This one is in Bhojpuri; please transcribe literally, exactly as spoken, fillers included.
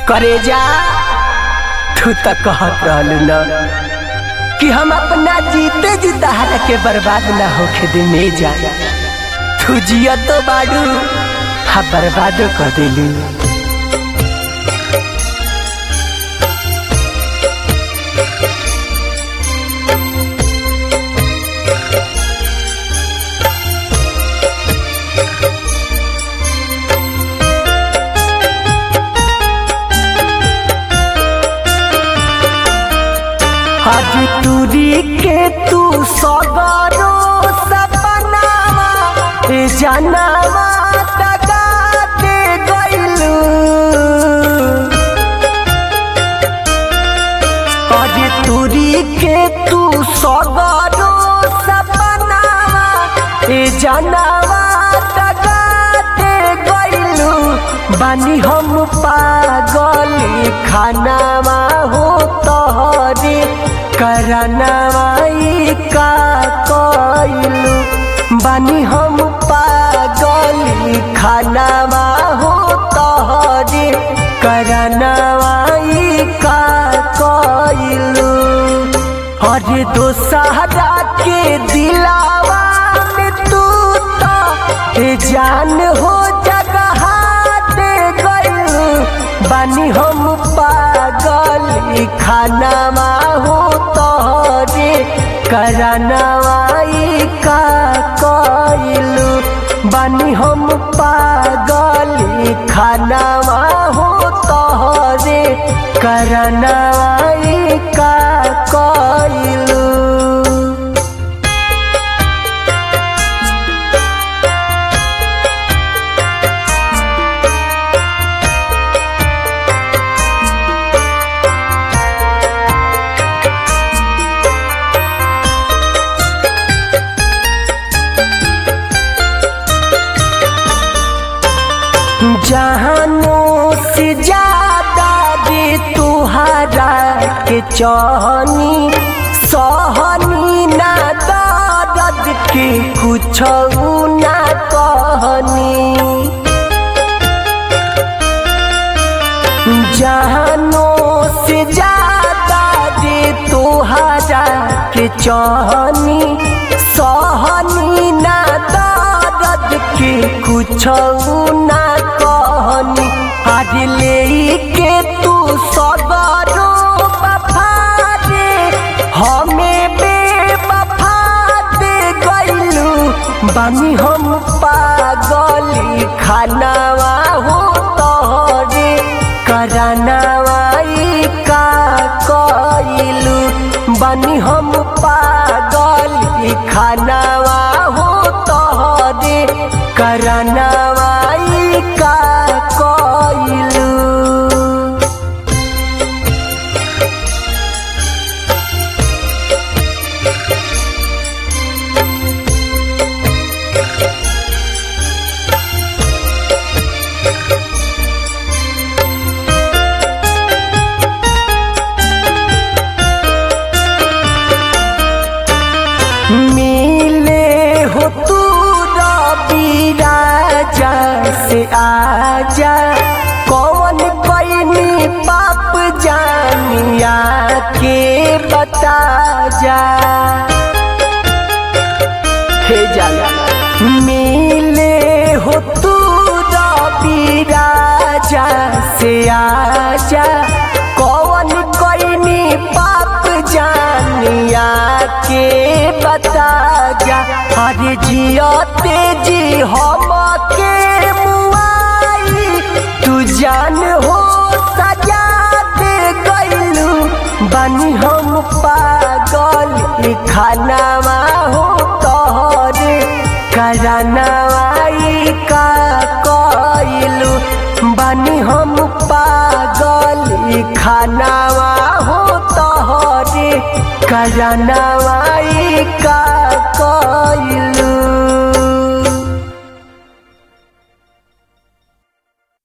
करेजा तू तो कहत रहलू न कि हम अपना जीते जी तहरा के बर्बाद ना होके दे में जा। तू जिया तो बाडू हा बर्बादो कर देलू। आज टूरी के तू सगरो सपनावा ए जनावा टगा दे गइलू। आज टूरी के तू सगरो सपनावा ए जनावा टगा दे गइलू। बानी हम पागल खानावा हो तोहरे करनवाई का कोइलू। बानी हम पागल खानावा हो तोहरे करनवाई का कोइलू। अरे दोसहरा के दिलावा में तू तो जान हो जगह दे गइलू। बानी हम पागल खानावा हो तोहरे करनवाई का कोइलू। बानी हम पागल खानावा हो तोहरे करनवाई का कोइलू। जहानों से ज्यादा रे तुहरा के चाहनी सहनी ना दर्द के कुछ ना कहनी। जहानों से ज्यादा रे तुहरा के चाहनी सहनी ना दर्द के कुछ ना कहनी। आज ले के तू सगरो वफा दे हमें बेवफा दे गइलू। बानी हम पागल खानावा हो तोहरे करनवाई का कोइलू। बानी हम पागल खानावा हो तोहरे करनवाई का कोइलू। मिले हो तू रवि राजा से आजा। कौन कईनी पाप जानिया के बता जा। हे जाला मिले हो तू रवि राजा से आजा। कौन कईनी पाप जानिया के बता जा। अरे जियते जी हम के मुआई तू जान हो सजा दे गइलू। बानी हम पागल खानावा हो तोहरे करनवाई का कोइलू। बानी हम पागल खानावा हो तोहरे करनवाई का कोइलू।